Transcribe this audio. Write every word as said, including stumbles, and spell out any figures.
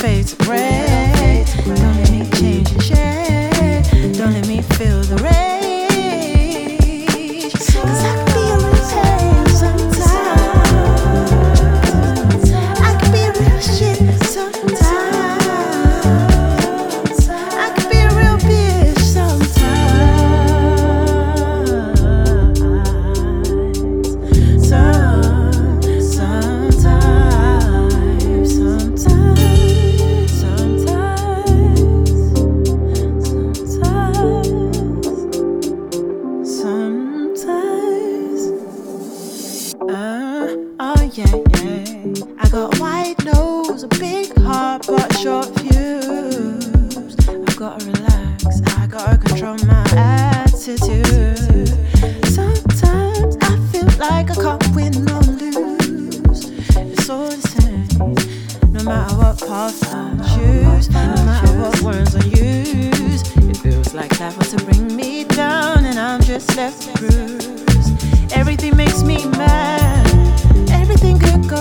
fade to gray. Don't let me change and shade. Don't let me feel the rage. Cause I can be a real pain sometimes. I can be a real shit sometimes. I can be a real bitch sometimes. Some, sometimes, sometimes, sometimes, sometimes. Uh, oh yeah, yeah. I got a white nose, a big heart, but short fuse. I gotta relax, I gotta control my attitude. Sometimes I feel like I can't win or lose. It's all the same, no matter what path I choose, no matter what words I use. It feels like life wants to bring me down, and I'm just left bruised. Everything makes me mad. Everything could go